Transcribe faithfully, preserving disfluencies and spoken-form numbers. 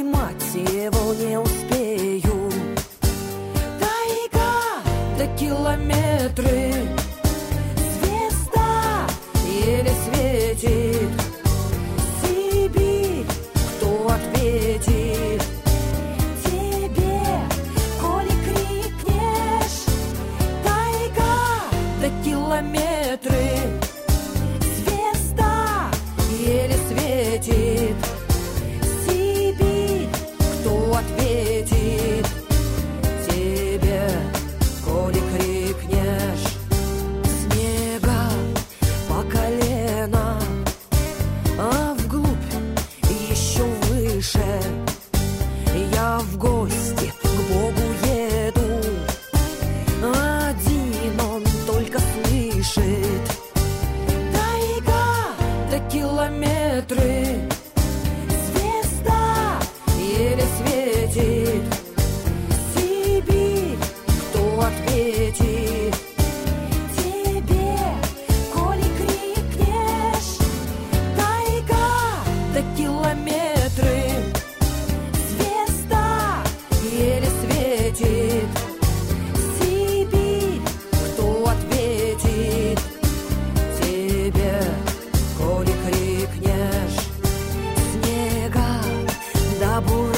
поймать его не успею. Тайга до километры, звезда еле светит. Сибирь, кто ответит тебе, коли крикнешь? Тайга до километры, звезда еле светит. Сибирь, кто ответит тебе, коли крикнешь? Снега по колено, а вглубь еще выше. Я в гости к Богу еду, один он только слышит. Тайга до километры, звезда еле светит. Сибирь, кто ответит тебе, коли крикнешь? Тайга до километры, звезда еле светит. Сибирь, кто ответит тебе, коли крикнешь? Снега до бури